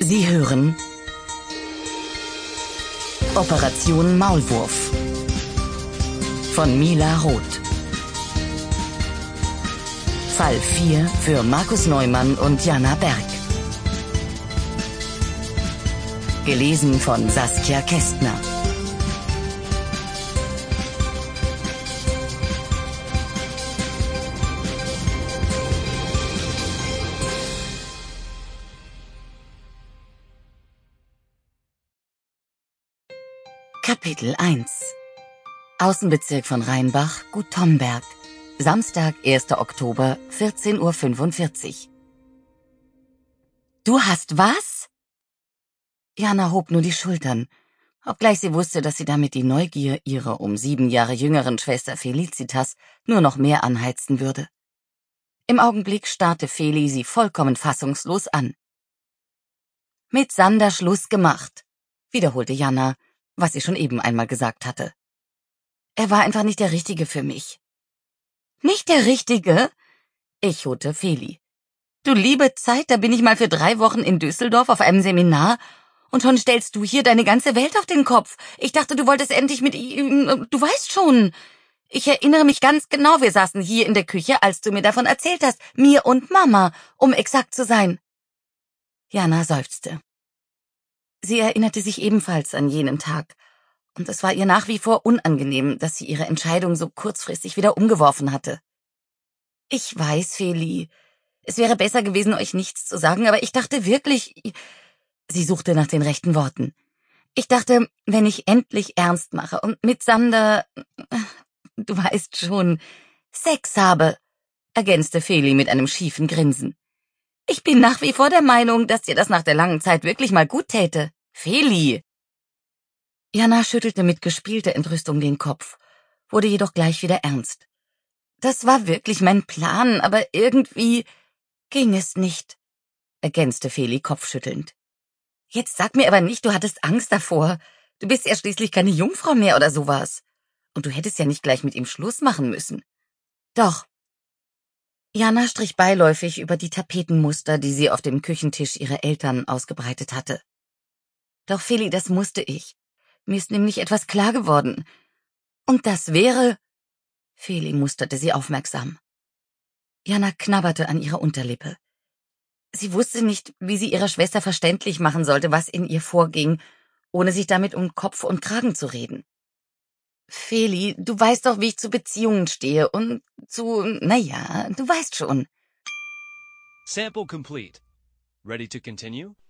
Sie hören Operation Maulwurf von Mila Roth. Fall 4 für Markus Neumann und Jana Berg. Gelesen von Saskia Kästner. Kapitel 1. Außenbezirk von Rheinbach, Gut Tomberg. Samstag, 1. Oktober, 14:45 Uhr. Du hast was? Jana hob nur die Schultern, obgleich sie wusste, dass sie damit die Neugier ihrer um 7 Jahre jüngeren Schwester Felicitas nur noch mehr anheizen würde. Im Augenblick starrte Feli sie vollkommen fassungslos an. Mit Sander Schluss gemacht, wiederholte Jana, was sie schon eben einmal gesagt hatte. Er war einfach nicht der Richtige für mich. Nicht der Richtige? Echote Feli. Du liebe Zeit, da bin ich mal für 3 Wochen in Düsseldorf auf einem Seminar und schon stellst du hier deine ganze Welt auf den Kopf. Ich dachte, du wolltest endlich mit ihm, du weißt schon. Ich erinnere mich ganz genau, wir saßen hier in der Küche, als du mir davon erzählt hast, mir und Mama, um exakt zu sein. Jana seufzte. Sie erinnerte sich ebenfalls an jenen Tag, und es war ihr nach wie vor unangenehm, dass sie ihre Entscheidung so kurzfristig wieder umgeworfen hatte. Ich weiß, Feli, es wäre besser gewesen, euch nichts zu sagen, aber ich dachte wirklich... Sie suchte nach den rechten Worten. Ich dachte, wenn ich endlich ernst mache und mit Sander, du weißt schon, Sex habe, ergänzte Feli mit einem schiefen Grinsen. Ich bin nach wie vor der Meinung, dass dir das nach der langen Zeit wirklich mal gut täte. Feli! Jana schüttelte mit gespielter Entrüstung den Kopf, wurde jedoch gleich wieder ernst. Das war wirklich mein Plan, aber irgendwie ging es nicht, ergänzte Feli kopfschüttelnd. Jetzt sag mir aber nicht, du hattest Angst davor. Du bist ja schließlich keine Jungfrau mehr oder sowas. Und du hättest ja nicht gleich mit ihm Schluss machen müssen. Doch. Jana strich beiläufig über die Tapetenmuster, die sie auf dem Küchentisch ihrer Eltern ausgebreitet hatte. Doch Feli, das musste ich. Mir ist nämlich etwas klar geworden. Und das wäre... Feli musterte sie aufmerksam. Jana knabberte an ihrer Unterlippe. Sie wusste nicht, wie sie ihrer Schwester verständlich machen sollte, was in ihr vorging, ohne sich damit um Kopf und Kragen zu reden. Feli, du weißt doch, wie ich zu Beziehungen stehe und zu, naja, du weißt schon. Sample complete. Ready to continue?